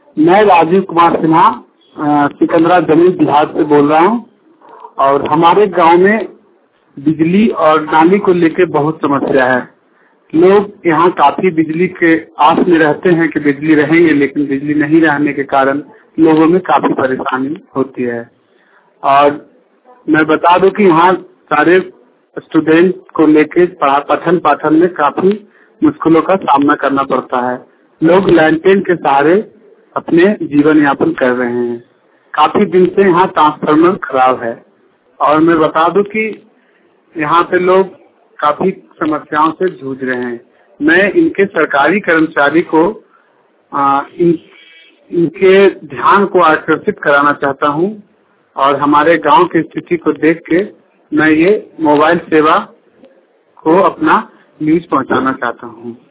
मैं राजीव कुमार सिन्हा सिकंदरा जमीन बिहार से बोल रहा हूँ। और हमारे गांव में बिजली और नाली को लेकर बहुत समस्या है। लोग यहाँ काफी बिजली के आस में रहते हैं कि बिजली रहेंगे, लेकिन बिजली नहीं रहने के कारण लोगों में काफी परेशानी होती है। और मैं बता दूं कि यहाँ सारे स्टूडेंट को लेके पठन पाठन में काफी मुश्किलों का सामना करना पड़ता है। लोग लैंटेन के सहारे अपने जीवन यापन कर रहे हैं। काफी दिन से यहाँ ट्रांसफार्मर खराब है। और मैं बता दूं कि यहाँ पे लोग काफी समस्याओं से जूझ रहे हैं। मैं इनके सरकारी कर्मचारी को इनके ध्यान को आकर्षित कराना चाहता हूँ और हमारे गांव की स्थिति को देख के मैं ये मोबाइल सेवा को अपना न्यूज पहुंचाना चाहता हूँ।